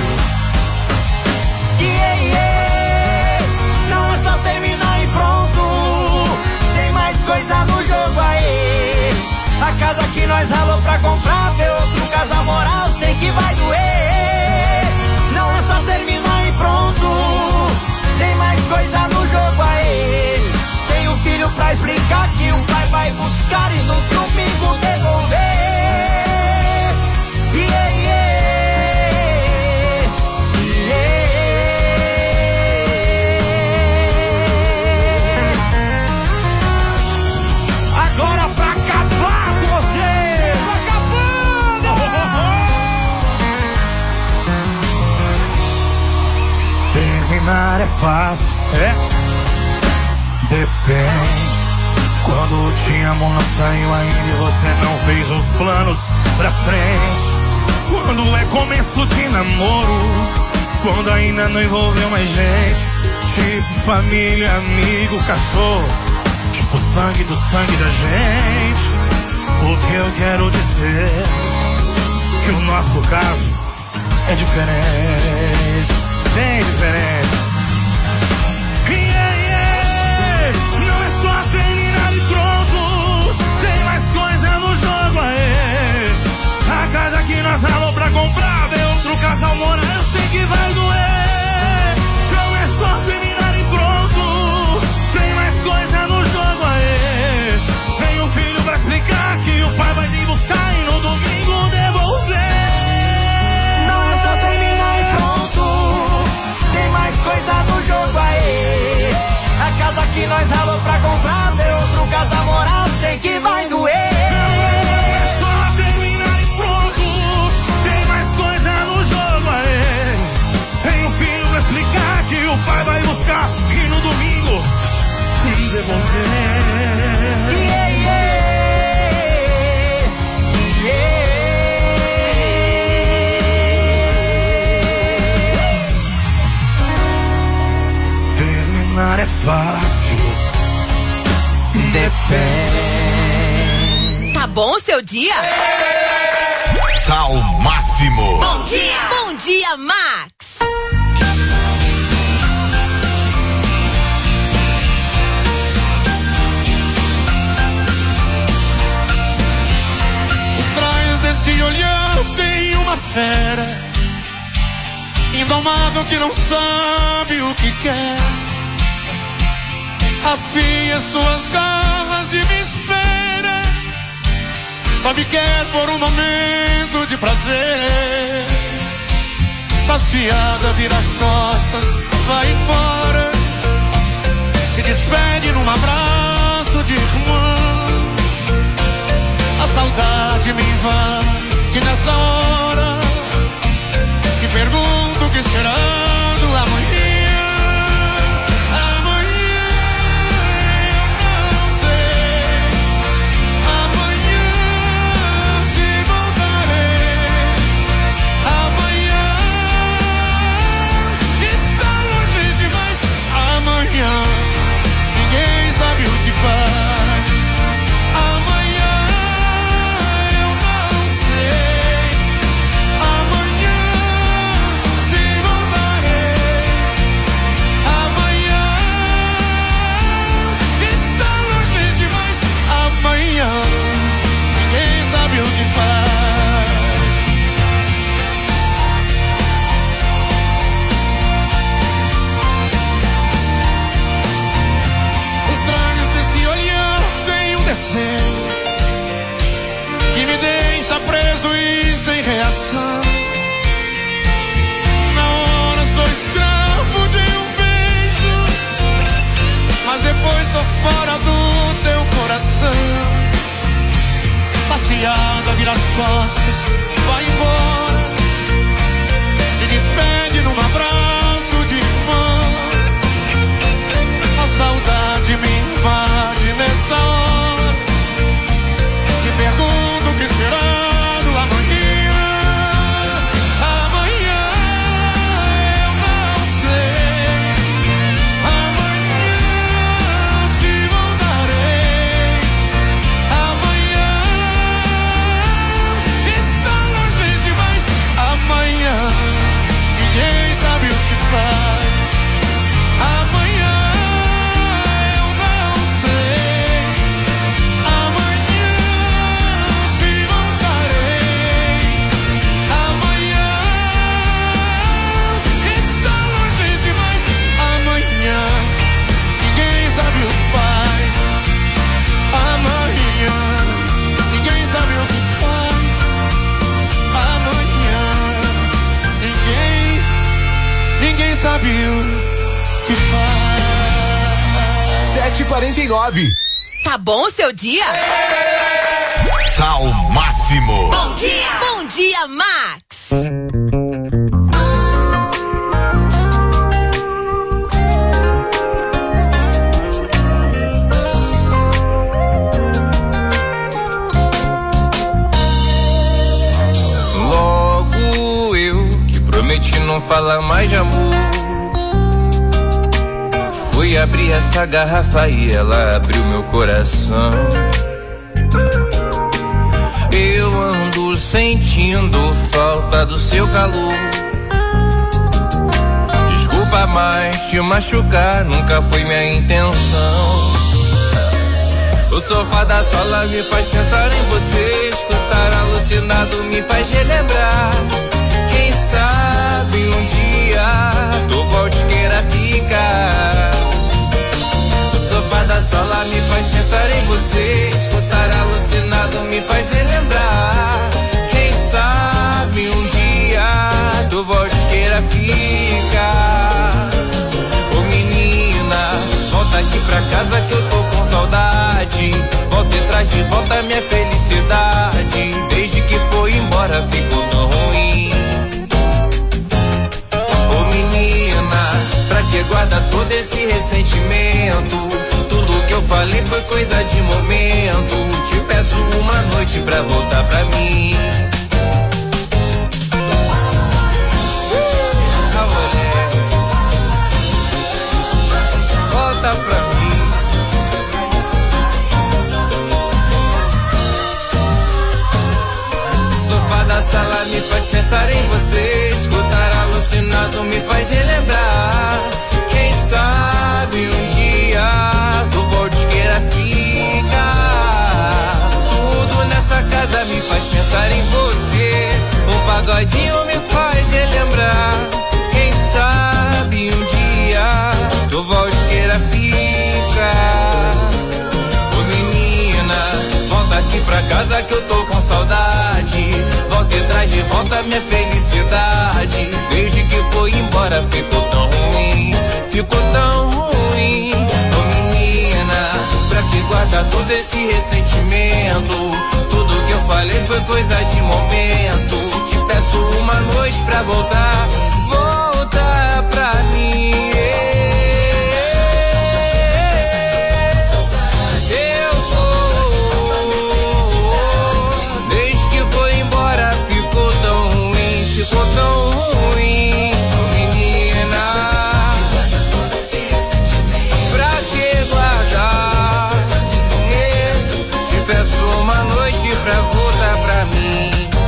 Não é só terminar e pronto, tem mais coisa no jogo aí. A casa que nós ralou pra comprar, ver outro casal moral, sei que vai doer. Não é só terminar e pronto, tem mais coisa no jogo aí. Tem um filho pra explicar fácil, depende. Quando te amo não saiu ainda e você não fez os planos pra frente. Quando é começo de namoro, quando ainda não envolveu mais gente. Tipo família, amigo, cachorro, tipo sangue do sangue da gente. O que eu quero dizer que o nosso caso é diferente, bem diferente. Não é só terminar e pronto, tem mais coisa no jogo aí. A casa que nós ralou pra comprar, ver outro casal morar, eu sei que vai doer. Não é só terminar e pronto, tem mais coisa no jogo aí. Tem um filho pra explicar que o pai vai vir buscar e no domingo devolver. Não é só terminar e pronto, tem mais coisa no jogo aí. A casa que nós ralou pra comprar, ver outro casal morar, sei que vai doer. Não é só terminar e pronto, tem mais coisa no jogo aí. Tem um filho pra explicar que o pai vai buscar e no domingo devolver. Terminar é fácil, depende. Tá bom o seu dia? Tá ao máximo. Bom dia, Max. Por trás desse olhar tem uma fera indomável que não sabe o que quer. Afia suas garras e me espera. Só me quer por um momento de prazer. Saciada, vira as costas, vai embora. Se despede num abraço de irmã. A saudade me invade nessa hora. Te pergunto o que será do amanhã. Ninguém sabe o que faz. Amanhã eu não sei. Amanhã se voltarei. Amanhã está longe demais. Amanhã ninguém sabe o que faz. Que me deixa preso e sem reação. Na hora sou escravo de um beijo, mas depois tô fora do teu coração. Passeada, vira as costas, vai embora. Se despede num abraço de irmã. A saudade me invade nessa hora. Te pergunto o que será do amanhã. Amanhã eu não sei. Amanhã se voltarei. Amanhã está longe demais. Amanhã ninguém sabe o que faz. Amanhã eu não sei. Amanhã se voltarei. Amanhã está longe demais. Amanhã ninguém sabe o que faz. Amanhã ninguém sabe o que faz. Amanhã ninguém sabe o que faz. 7h49. Tá bom o seu dia? Tá ao máximo. Bom dia, Max. fala mais de amor. Fui abrir essa garrafa e ela abriu meu coração. Eu ando sentindo falta do seu calor. Desculpa, mas te machucar nunca foi minha intenção. O sofá da sala me faz pensar em você. Escutar alucinado me faz relembrar. Quem sabe um dia tu volte queira ficar. O sofá da sala me faz pensar em você. Escutar alucinado me faz relembrar. Quem sabe um dia tu volte queira ficar. Ô menina, volta aqui pra casa que eu tô com saudade. Volta e traz de volta minha felicidade. Desde que foi embora ficou tão ruim. Ô menina, pra que guarda todo esse ressentimento? Tudo que eu falei foi coisa de momento. Te peço uma noite pra voltar pra mim. Volta pra mim. Sofá da sala me faz pensar em você. Escutar alucinado me faz relembrar. Quem sabe um dia tu volte queira ficar. Tudo nessa casa me faz pensar em você. Um pagodinho me faz relembrar. Quem sabe um dia tu volte queira ficar. Ô menina, volta aqui pra casa que eu tô com saudade. Volta e traz de volta minha felicidade. Desde que foi embora ficou tão ruim. Ficou tão ruim. Ô menina, pra que guarda todo esse ressentimento? Tudo que eu falei foi coisa de momento. Te peço uma noite pra voltar. Volta pra mim. Ficou tão ruim, menina. Pra que guardar? Te peço uma noite pra voltar pra mim.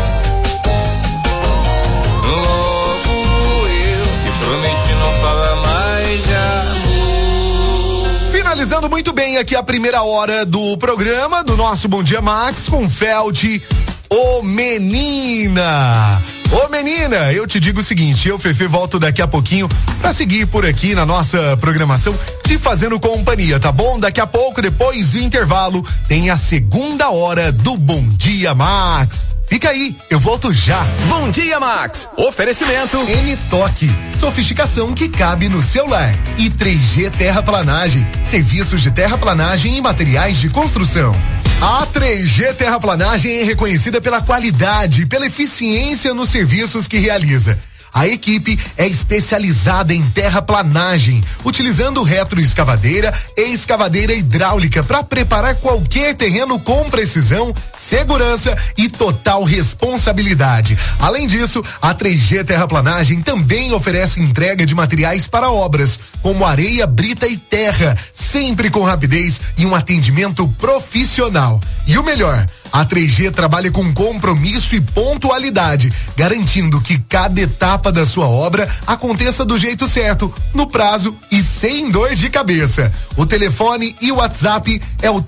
Logo eu que prometi não falar mais de amor. Finalizando muito bem aqui a primeira hora do programa do nosso Bom Dia Max com Felt. Ô menina! Ô menina, eu te digo o seguinte, eu, Fefe, volto daqui a pouquinho pra seguir por aqui na nossa programação te fazendo companhia, tá bom? Daqui a pouco, depois do intervalo, tem a segunda hora do Bom Dia Max. Fica aí, eu volto já. Bom Dia Max, oferecimento N-Toque, sofisticação que cabe no seu lar. E 3G Terraplanagem, serviços de terraplanagem e materiais de construção. A 3G Terraplanagem é reconhecida pela qualidade e pela eficiência nos serviços que realiza. A equipe é especializada em terraplanagem, utilizando retroescavadeira e escavadeira hidráulica para preparar qualquer terreno com precisão, segurança e total responsabilidade. Além disso, a 3G Terraplanagem também oferece entrega de materiais para obras, como areia, brita e terra, sempre com rapidez e um atendimento profissional. E o melhor, a 3G trabalha com compromisso e pontualidade, garantindo que cada etapa da sua obra aconteça do jeito certo, no prazo e sem dor de cabeça. O telefone e o WhatsApp é o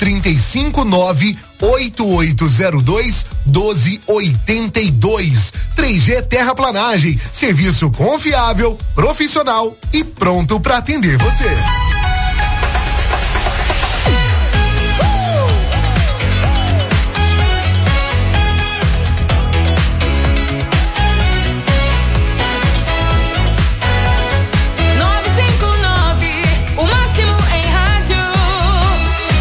359-8802-1282. 3G Terraplanagem, serviço confiável, profissional e pronto para atender você.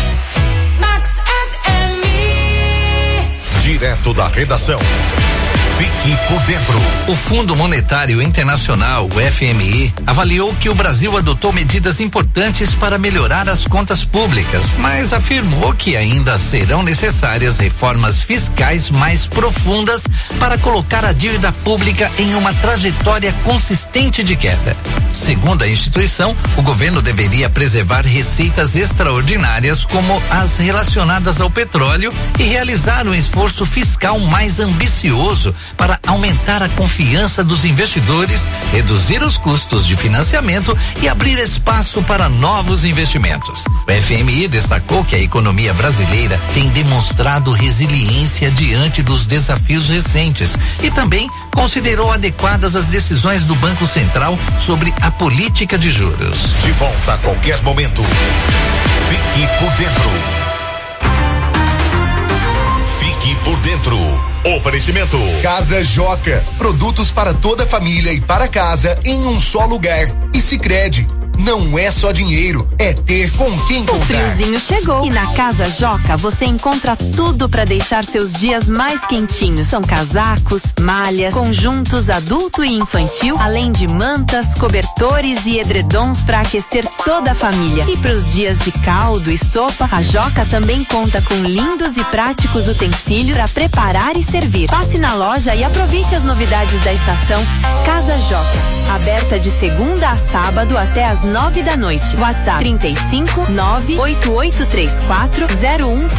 Direto da redação. Fique por dentro. O Fundo Monetário Internacional, o FMI, avaliou que o Brasil adotou medidas importantes para melhorar as contas públicas, mas afirmou que ainda serão necessárias reformas fiscais mais profundas para colocar a dívida pública em uma trajetória consistente de queda. Segundo a instituição, o governo deveria preservar receitas extraordinárias como as relacionadas ao petróleo e realizar um esforço fiscal mais ambicioso para aumentar a confiança dos investidores, reduzir os custos de financiamento e abrir espaço para novos investimentos. O FMI destacou que a economia brasileira tem demonstrado resiliência diante dos desafios recentes e também considerou adequadas as decisões do Banco Central sobre a política de juros. De volta a qualquer momento. Fique por dentro. Fique por dentro. Oferecimento. Casa Joca, produtos para toda a família e para casa em um só lugar. E Sicredi, não é só dinheiro, é ter com quem comprar. O friozinho chegou e na Casa Joca você encontra tudo para deixar seus dias mais quentinhos. São casacos, malhas, conjuntos adulto e infantil, além de mantas, cobertores e edredons para aquecer toda a família. E para os dias de caldo e sopa, a Joca também conta com lindos e práticos utensílios para preparar e servir. Passe na loja e aproveite as novidades da estação. Casa Joca, aberta de segunda a sábado até às 9 da noite. WhatsApp 35 98834 01